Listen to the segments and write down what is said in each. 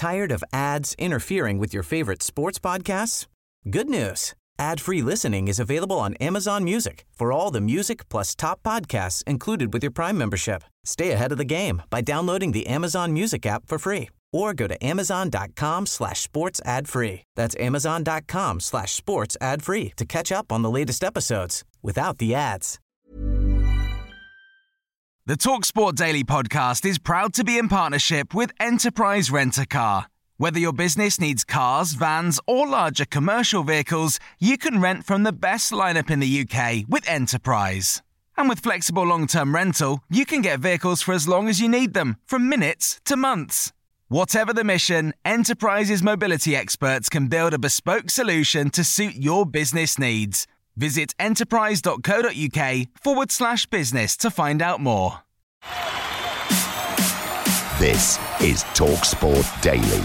Tired of ads interfering with your favorite sports podcasts? Good news. Ad-free listening is available on Amazon Music for all the music plus top podcasts included with your Prime membership. Stay ahead of the game by downloading the Amazon Music app for free or go to amazon.com/sports ad free. That's amazon.com/sports ad free to catch up on the latest episodes without the ads. The TalkSport Daily podcast is proud to be in partnership with Enterprise Rent-A-Car. Whether your business needs cars, vans, or larger commercial vehicles, you can rent from the best lineup in the UK with Enterprise. And with flexible long-term rental, you can get vehicles for as long as you need them, from minutes to months. Whatever the mission, Enterprise's mobility experts can build a bespoke solution to suit your business needs. Visit enterprise.co.uk/business to find out more. This is TalkSport Daily.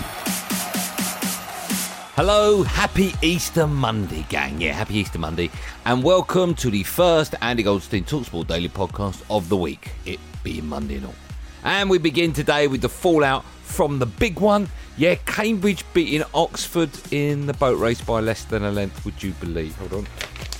Hello, happy Easter Monday, gang. Yeah, happy Easter Monday. And welcome to the first Andy Goldstein TalkSport Daily podcast of the week, it being Monday and all. And we begin today with the fallout from the big one. Yeah, Cambridge beating Oxford in the boat race by less than a length, would you believe? Hold on.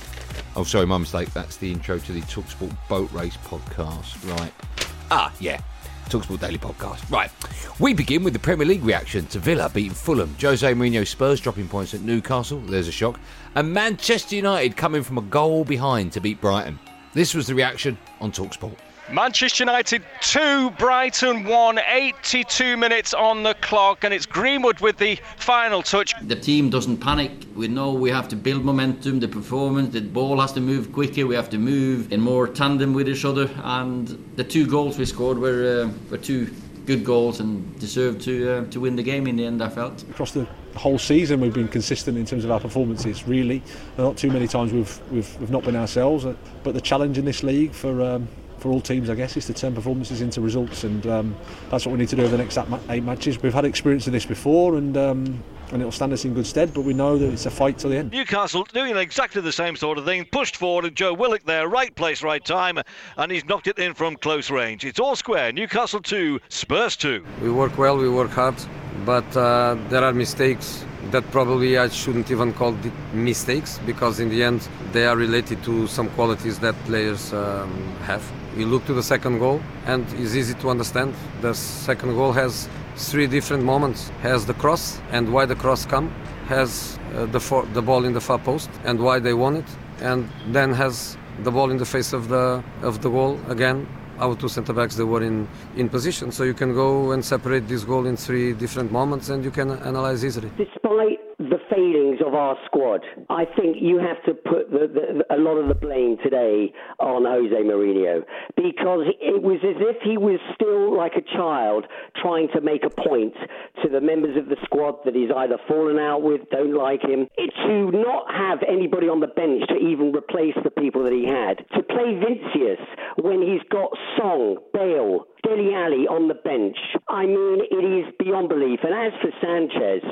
Oh, sorry, my mistake. That's the intro to the TalkSport Boat Race podcast. Right. Yeah. TalkSport Daily podcast. Right. We begin with the Premier League reaction to Villa beating Fulham. Jose Mourinho Spurs dropping points at Newcastle. There's a shock. And Manchester United coming from a goal behind to beat Brighton. This was the reaction on TalkSport. Manchester United 2, Brighton 1, 82 minutes on the clock, and it's Greenwood with the final touch. The team doesn't panic. We know we have to build momentum, the performance, the ball has to move quicker, we have to move in more tandem with each other, and the two goals we scored were two good goals and deserved to win the game in the end, I felt. Across the whole season we've been consistent in terms of our performances, really. Not too many times we've not been ourselves, but the challenge in this league for all teams, I guess, is to turn performances into results, and that's what we need to do over the next 8 matches. We've had experience of this before, and it'll stand us in good stead, but we know that it's a fight till the end. Newcastle doing exactly the same sort of thing, pushed forward, and Joe Willock there, right place, right time, and he's knocked it in from close range. It's all square. Newcastle 2, Spurs 2. We work well, we work hard, but there are mistakes that probably I shouldn't even call mistakes, because in the end they are related to some qualities that players have. You look to the second goal and it's easy to understand. The second goal has 3 different moments. Has the cross and why the cross come, has the ball in the far post and why they won it, and then has the ball in the face of the goal again. Our 2 centre-backs, they were in position, so you can go and separate this goal in 3 different moments and you can analyse easily. Despite the failings of our squad, I think you have to put a lot of the blame today on Jose Mourinho, because it was as if he was still like a child trying to make a point to the members of the squad that he's either fallen out with, don't like him. To not have anybody on the bench to even replace the people that he had, to play Vinicius when he's got Song, Bale, Dele Alli on the bench. I mean, it is beyond belief. And as for Sanchez,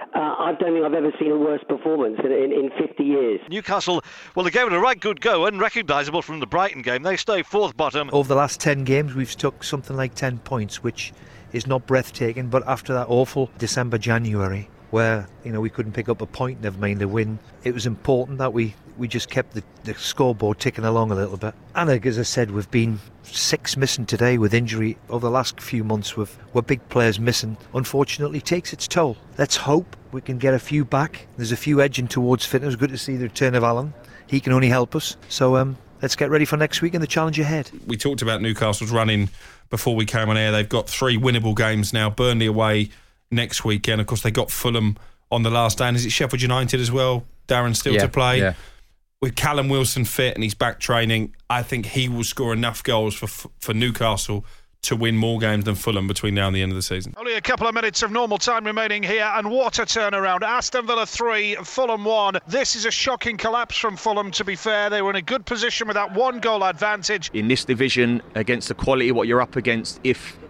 I don't think I've ever seen a worse performance in 50 years. Newcastle, well, they gave it a right good go, unrecognisable from the Brighton game. They stay 4th bottom. Over the last 10 games, we've stuck something like 10 points, which is not breathtaking. But after that awful December, January, where we couldn't pick up a point, never mind a win, it was important that we just kept the scoreboard ticking along a little bit. And as I said, we've been 6 missing today with injury over the last few months. With big players missing, unfortunately, takes its toll. Let's hope we can get a few back. There's a few edging towards fitness. Good to see the return of Alan. He can only help us. So let's get ready for next week and the challenge ahead. We talked about Newcastle's running before we came on air. They've got 3 winnable games now. Burnley away next weekend. Of course, they got Fulham on the last day. And is it Sheffield United as well, Darren, still to play? Yeah. With Callum Wilson fit and he's back training, I think he will score enough goals for Newcastle to win more games than Fulham between now and the end of the season. Only a couple of minutes of normal time remaining here, and what a turnaround. Aston Villa 3, Fulham 1. This is a shocking collapse from Fulham, to be fair. They were in a good position with that 1 goal advantage. In this division, against the quality of what you're up against, if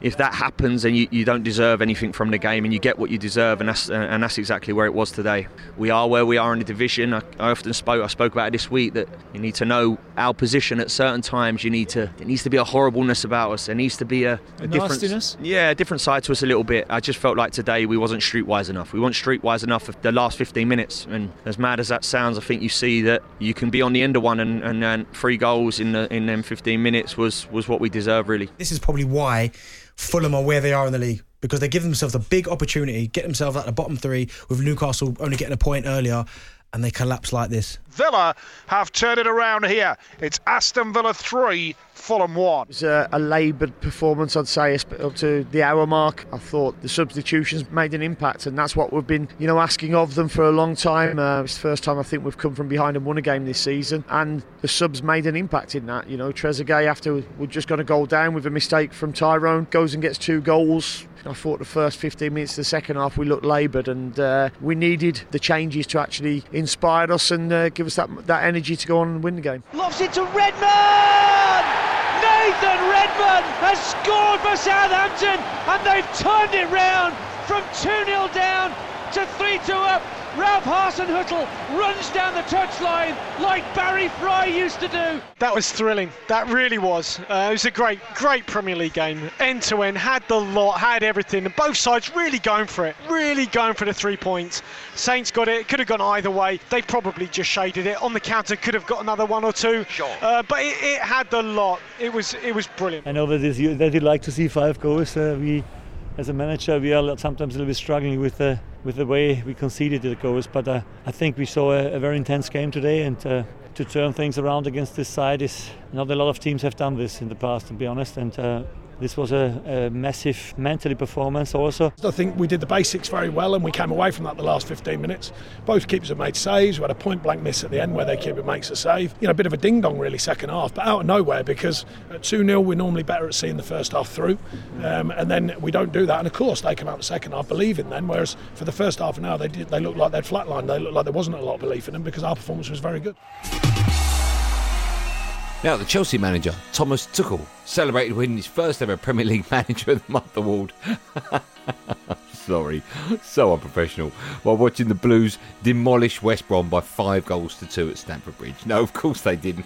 if that happens and you don't deserve anything from the game and you get what you deserve, and that's exactly where it was today. We are where we are in the division. I often spoke about it this week, that you need to know our position at certain times. There needs to be a horribleness about us. There needs to be a different, a different side to us a little bit. I just felt like today we wasn't streetwise enough. We weren't streetwise enough for the last 15 minutes, and as mad as that sounds, I think you see that you can be on the end of one, and 3 goals in them 15 minutes was what we deserve, really. This is probably why Fulham are where they are in the league, because they give themselves a big opportunity, get themselves out the bottom 3 with Newcastle only getting a point earlier, and they collapse like this. Villa have turned it around here. It's Aston Villa 3, Fulham 1. It's a laboured performance, I'd say, up to the hour mark. I thought the substitutions made an impact, and that's what we've been, asking of them for a long time. It's the first time I think we've come from behind and won a game this season, and the subs made an impact in that. Trezeguet, after we'd just got a goal down with a mistake from Tyrone, goes and gets 2 goals. I thought the first 15 minutes of the second half we looked laboured, and we needed the changes to actually inspire us and give us that energy to go on and win the game. Lofts it to Redmond! Nathan Redmond has scored for Southampton, and they've turned it round from 2-0 down to 3-2 up. Ralph Hasenhüttl runs down the touchline like Barry Fry used to do. That was thrilling. That really was. It was a great Premier League game. End to end, had the lot, had everything. And both sides really going for it. Really going for the 3 points. Saints got it. Could have gone either way. They probably just shaded it. On the counter, could have got another 1 or 2. Sure. But it had the lot. It was brilliant. I know that you like to see 5 goals. As a manager, we are sometimes a little bit struggling with the way we conceded the goals, but I think we saw a very intense game today, and to turn things around against this side is not a lot of teams have done this in the past, to be honest, and this was a massive mentally performance also. I think we did the basics very well, and we came away from that the last 15 minutes. Both keepers have made saves. We had a point blank miss at the end where their keeper makes a save. A bit of a ding dong really second half, but out of nowhere, because at 2-0 we're normally better at seeing the first half through, and then we don't do that. And of course they come out the second half believing then, whereas for the first half an hour they looked like they'd flatlined. They looked like there wasn't a lot of belief in them because our performance was very good. Now, the Chelsea manager, Thomas Tuchel, celebrated winning his first ever Premier League Manager of the Month award. Sorry, so unprofessional. While watching the Blues demolish West Brom by 5-2 at Stamford Bridge. No, of course they didn't.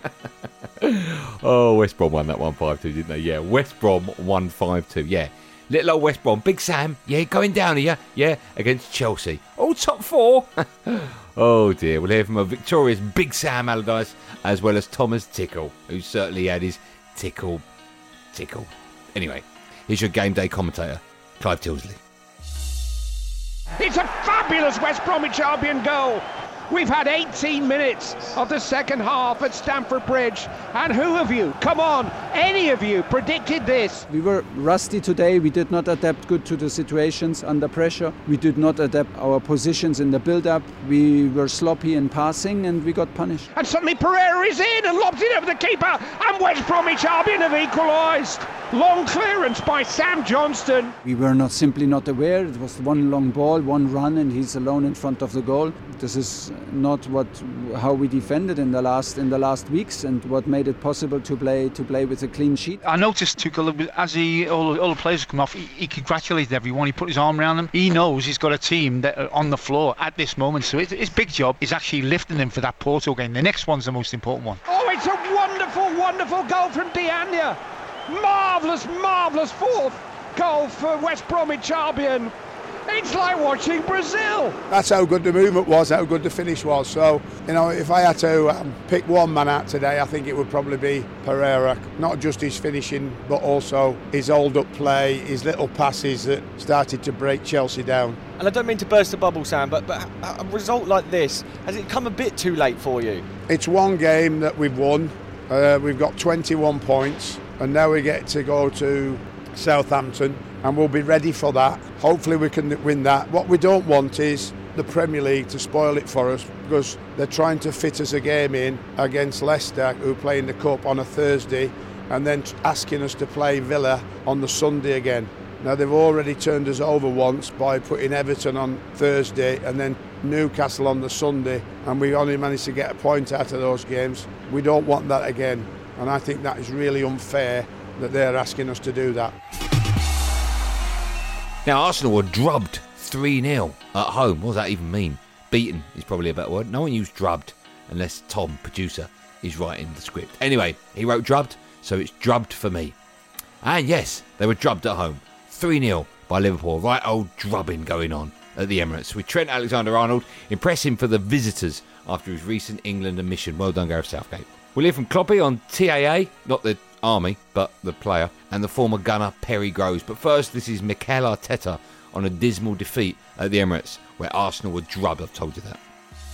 Oh, West Brom won that 1-5-2, didn't they? Yeah, West Brom 1-5-2, yeah. Little old West Brom, Big Sam, yeah, going down here, yeah, against Chelsea. Oh, top 4. Oh dear, we'll hear from a victorious Big Sam Allardyce as well as Thomas Tuchel, who certainly had his tickle. Anyway, here's your game day commentator, Clive Tilsley. It's a fabulous West Bromwich Albion goal. We've had 18 minutes of the second half at Stamford Bridge. And who of you, come on, any of you predicted this? We were rusty today. We did not adapt good to the situations under pressure. We did not adapt our positions in the build-up. We were sloppy in passing and we got punished. And suddenly Pereira is in and lobs it over the keeper. And West Bromwich Albion have equalised. Long clearance by Sam Johnston. We were simply not aware. It was one long ball, one run, and he's alone in front of the goal. This is not how we defended in the last weeks, and what made it possible to play with a clean sheet. I noticed Tuchel, as all the players come off, he congratulated everyone. He put his arm around them. He knows he's got a team that are on the floor at this moment. So his big job is actually lifting them for that Porto game. The next one's the most important one. Oh, it's a wonderful goal from Diania. Marvellous fourth goal for West Bromwich Albion. It's like watching Brazil. That's how good the movement was, how good the finish was. So, if I had to pick one man out today, I think it would probably be Pereira. Not just his finishing, but also his hold-up play, his little passes that started to break Chelsea down. And I don't mean to burst the bubble, Sam, but a result like this, has it come a bit too late for you? It's one game that we've won. We've got 21 points, and now we get to go to Southampton, and we'll be ready for that. Hopefully we can win that. What we don't want is the Premier League to spoil it for us, because they're trying to fit us a game in against Leicester, who play in the Cup on a Thursday, and then asking us to play Villa on the Sunday again. Now, they've already turned us over once by putting Everton on Thursday and then Newcastle on the Sunday, and we only managed to get a point out of those games. We don't want that again, and I think that is really unfair that they're asking us to do that. Now, Arsenal were drubbed 3-0 at home. What does that even mean? Beaten is probably a better word. No one used drubbed unless Tom, producer, is writing the script. Anyway, he wrote drubbed, so it's drubbed for me. And yes, they were drubbed at home. 3-0 by Liverpool. Right old drubbing going on at the Emirates, with Trent Alexander-Arnold impressing for the visitors after his recent England admission. Well done, Gareth Southgate. We'll hear from Kloppy on TAA, not the army, but the player, and the former gunner Perry Groves. But first, this is Mikel Arteta on a dismal defeat at the Emirates, where Arsenal were drubbed. I've told you that.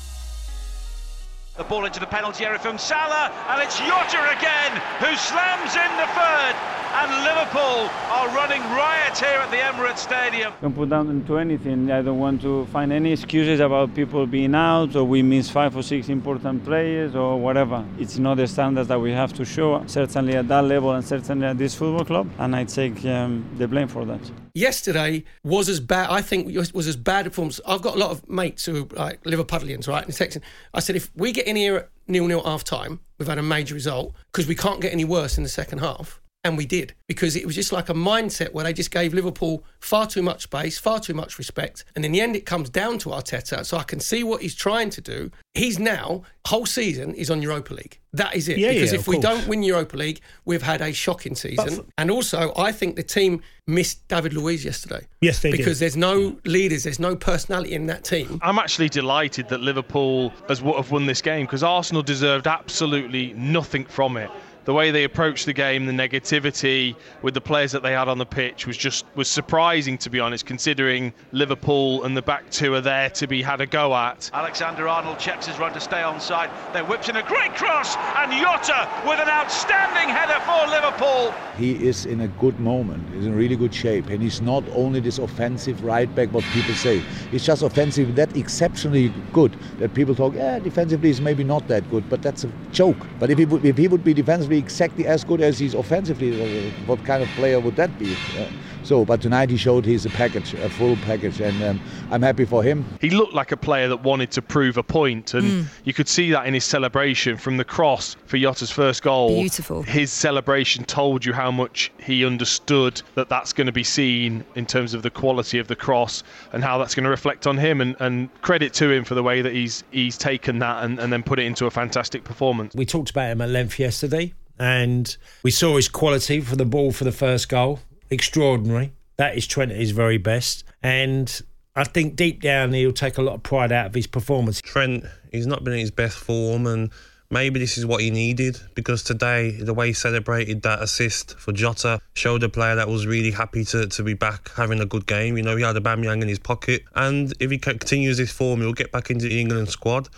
The ball into the penalty area from Salah, and it's Jota again who slams in the third. And Liverpool are running riot here at the Emirates Stadium. Don't put down into anything. I don't want to find any excuses about people being out, or we miss 5 or 6 important players, or whatever. It's not the standards that we have to show, certainly at that level and certainly at this football club, and I take the blame for that. Yesterday was as bad, I think, was as bad a performance. I've got a lot of mates who are like Liverpudlians, right? And texting. I said, if we get in here at 0-0 half time, we've had a major result, because we can't get any worse in the second half. And we did, because it was just like a mindset where they just gave Liverpool far too much space, far too much respect. And in the end, it comes down to Arteta. So I can see what he's trying to do. He's now, whole season is on Europa League. That is it. Because if we don't win Europa League, we've had a shocking season. And also, I think the team missed David Luiz yesterday. Yes, they did. Because there's no leaders, there's no personality in that team. I'm actually delighted that Liverpool have won this game, because Arsenal deserved absolutely nothing from it. The way they approached the game, the negativity with the players that they had on the pitch was surprising, to be honest, considering Liverpool and the back two are there to be had a go at. Alexander-Arnold checks his run to stay onside. Then whips in a great cross, and Jota with an outstanding header for Liverpool. He is in a good moment. He's in really good shape, and he's not only this offensive right back, what people say. He's just offensive that exceptionally good that people talk, defensively he's maybe not that good, but that's a joke. But if he would be defensively exactly as good as he's offensively, what kind of player would that be? But tonight he showed he's a full package, and I'm happy for him. He looked like a player that wanted to prove a point, and you could see that in his celebration from the cross for Jota's first goal. Beautiful. His celebration told you how much he understood that that's going to be seen in terms of the quality of the cross and how that's going to reflect on him, and credit to him for the way that he's taken that and then put it into a fantastic performance. We talked about him at length yesterday, and we saw his quality for the ball for the first goal. Extraordinary. That is Trent at his very best. And I think deep down he'll take a lot of pride out of his performance. Trent, he's not been in his best form, and maybe this is what he needed, because today the way he celebrated that assist for Jota showed a player that was really happy to be back having a good game. You know, he had Aubameyang in his pocket, and if he continues this form, he'll get back into the England squad.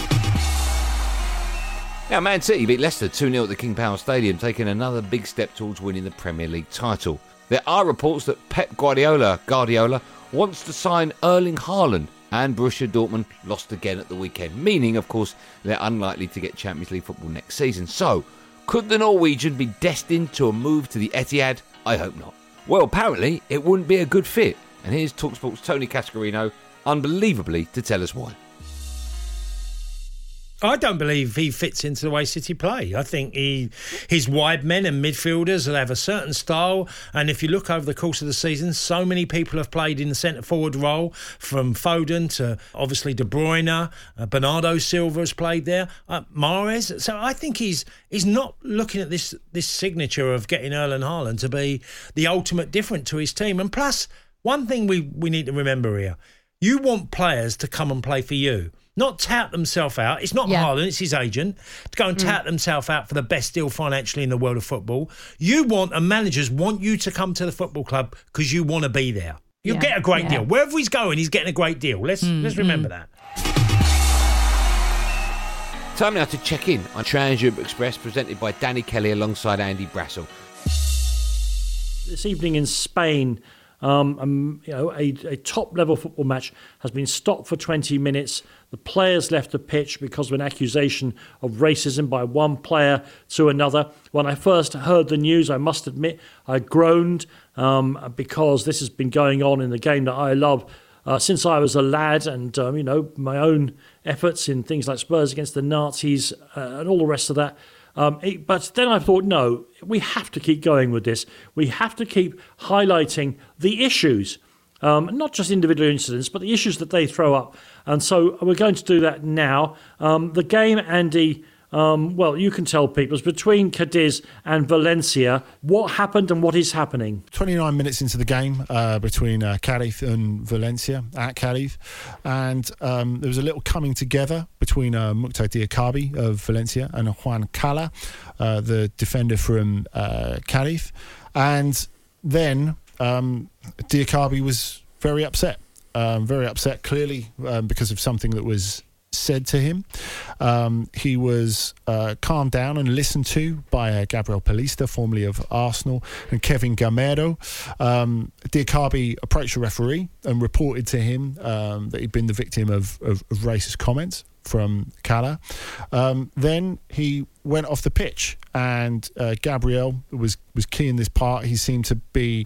Now, Man City beat Leicester 2-0 at the King Power Stadium, taking another big step towards winning the Premier League title. There are reports that Pep Guardiola wants to sign Erling Haaland, and Borussia Dortmund lost again at the weekend, meaning, of course, they're unlikely to get Champions League football next season. So, could the Norwegian be destined to a move to the Etihad? I hope not. Well, apparently, it wouldn't be a good fit. And here's TalkSport's Tony Cascarino, unbelievably, to tell us why. I don't believe he fits into the way City play. I think his wide men and midfielders will have a certain style, and if you look over the course of the season, so many people have played in the centre-forward role, from Foden to obviously De Bruyne, Bernardo Silva has played there, Mahrez. So I think he's not looking at this signature of getting Erling Haaland to be the ultimate different to his team. And plus, one thing we need to remember here, you want players to come and play for you. Not tout themselves out. It's not Haaland, it's his agent, to go and tout themselves out for the best deal financially in the world of football. You want, and managers want you to come to the football club because you want to be there. You'll get a great deal. Wherever he's going, he's getting a great deal. Let's remember that. Time now to check in on Trans-Europe Express, presented by Danny Kelly alongside Andy Brassel. This evening in Spain, a top-level football match has been stopped for 20 minutes. The players left the pitch because of an accusation of racism by one player to another. When I first heard the news, I must admit, I groaned because this has been going on in the game that I love since I was a lad, and my own efforts in things like Spurs against the Nazis and all the rest of that. But then I thought, no, we have to keep going with this. We have to keep highlighting the issues. not just individual incidents, but the issues that they throw up. And so we're going to do that now. The game, Andy, well, you can tell people, it's between Cadiz and Valencia. What happened and what is happening? 29 minutes into the game between Cadiz and Valencia at Cadiz. And there was a little coming together between Mukhtar Diakabi of Valencia and Juan Cala, the defender from Cadiz. And then Diakabi was very upset clearly because of something that was said to him. He was calmed down and listened to by Gabriel Paulista, formerly of Arsenal, and Kevin Gamero. Diakabi approached the referee and reported to him that he'd been the victim of racist comments from Cala. Then he went off the pitch, and Gabriel was key in this part. He seemed to be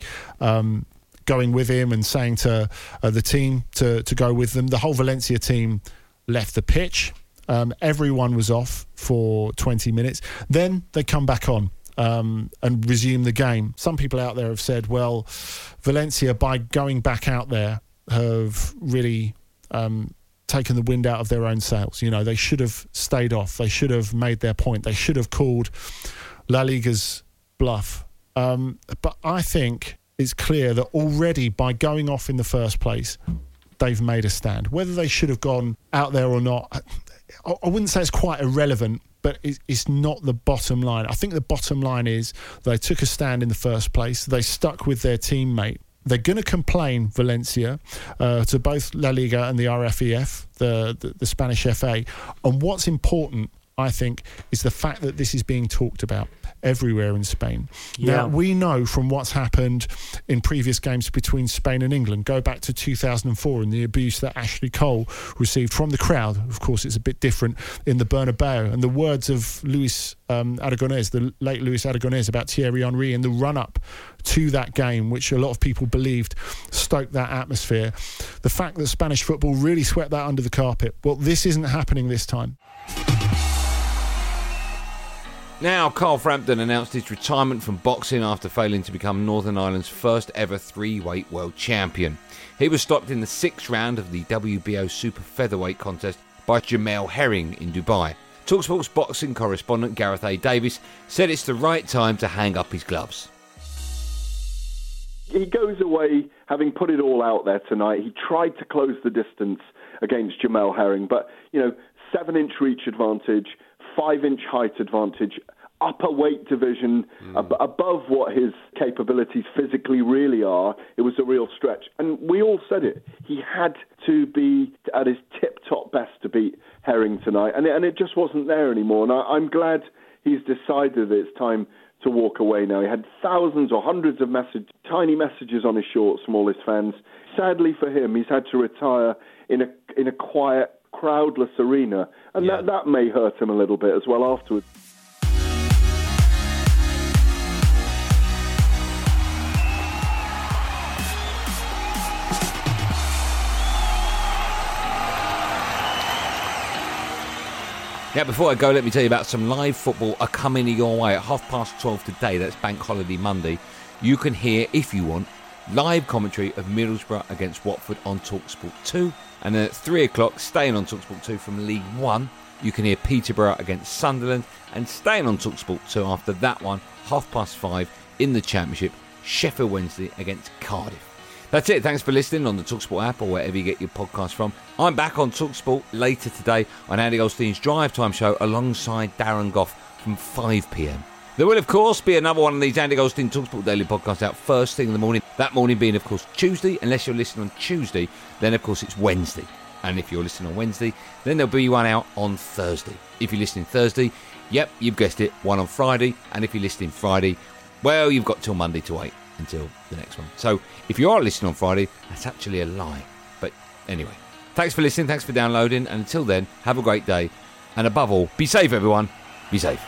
going with him and saying to the team to go with them. The whole Valencia team left the pitch. Everyone was off for 20 minutes. Then they come back on and resume the game. Some people out there have said, well, Valencia, by going back out there, have really taken the wind out of their own sails. You know, they should have stayed off. They should have made their point. They should have called La Liga's bluff. But I think it's clear that already by going off in the first place, they've made a stand. Whether they should have gone out there or not, I wouldn't say it's quite irrelevant, but it's not the bottom line. I think the bottom line is they took a stand in the first place. They stuck with their teammate. They're going to complain, Valencia, to both La Liga and the RFEF, the Spanish FA. And what's important, I think, is the fact that this is being talked about everywhere in Spain. Yeah. Now, we know from what's happened in previous games between Spain and England, go back to 2004 and the abuse that Ashley Cole received from the crowd. Of course, it's a bit different in the Bernabeu. And the words of Luis Aragonés, the late Luis Aragonés, about Thierry Henry in the run-up to that game, which a lot of people believed stoked that atmosphere. The fact that Spanish football really swept that under the carpet. Well, this isn't happening this time. Now, Carl Frampton announced his retirement from boxing after failing to become Northern Ireland's first ever 3-weight world champion. He was stopped in the 6th round of the WBO super featherweight contest by Jamel Herring in Dubai. TalkSport's boxing correspondent Gareth A. Davis said it's the right time to hang up his gloves. He goes away having put it all out there tonight. He tried to close the distance against Jamel Herring, but, 7-inch reach advantage, 5-inch height advantage, upper weight division, above what his capabilities physically really are. It was a real stretch. And we all said it. He had to be at his tip-top best to beat Herring tonight. And it just wasn't there anymore. And I'm glad he's decided that it's time to walk away now. He had thousands or hundreds of tiny messages on his shorts from all his fans. Sadly for him, he's had to retire in a quiet, crowdless arena, and that may hurt him a little bit as well afterwards. Now, before I go, let me tell you about some live football are coming your way at 12:30 today. That's Bank Holiday Monday. You can hear, if you want, live commentary of Middlesbrough against Watford on TalkSport 2. And then at 3 o'clock, staying on TalkSport 2 from League One, you can hear Peterborough against Sunderland. And staying on TalkSport 2 after that one, 5:30 in the Championship, Sheffield Wednesday against Cardiff. That's it. Thanks for listening on the TalkSport app or wherever you get your podcast from. I'm back on TalkSport later today on Andy Goldstein's Drive Time show alongside Darren Goff from 5 p.m. There will, of course, be another one of these Andy Goldstein TalkSport Daily podcasts out first thing in the morning. That morning being, of course, Tuesday. Unless you're listening on Tuesday, then, of course, it's Wednesday. And if you're listening on Wednesday, then there'll be one out on Thursday. If you're listening Thursday, yep, you've guessed it, one on Friday. And if you're listening Friday, well, you've got till Monday to wait until the next one. So if you are listening on Friday, that's actually a lie. But anyway, thanks for listening, thanks for downloading, and until then, have a great day. And above all, be safe, everyone. Be safe.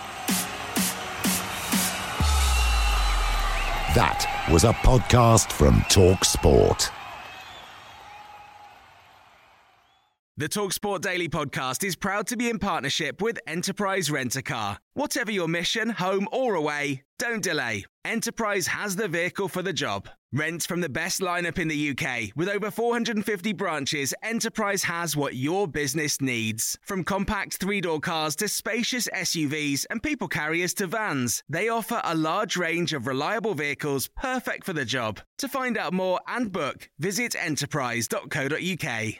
That was a podcast from TalkSport. The TalkSport Daily podcast is proud to be in partnership with Enterprise Rent-A-Car. Whatever your mission, home or away, don't delay. Enterprise has the vehicle for the job. Rent from the best lineup in the UK. With over 450 branches, Enterprise has what your business needs. From compact three-door cars to spacious SUVs and people carriers to vans, they offer a large range of reliable vehicles perfect for the job. To find out more and book, visit enterprise.co.uk.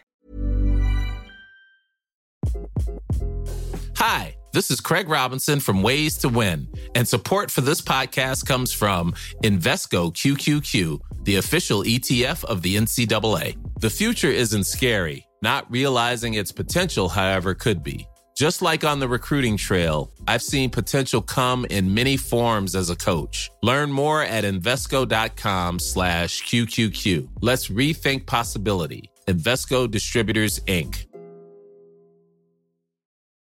Hi, this is Craig Robinson from Ways to Win, and support for this podcast comes from Invesco QQQ, the official ETF of the NCAA. The future isn't scary. Not realizing its potential, however, could be. Just like on the recruiting trail, I've seen potential come in many forms as a coach. Learn more at Invesco.com/QQQ. Let's rethink possibility. Invesco Distributors, Inc.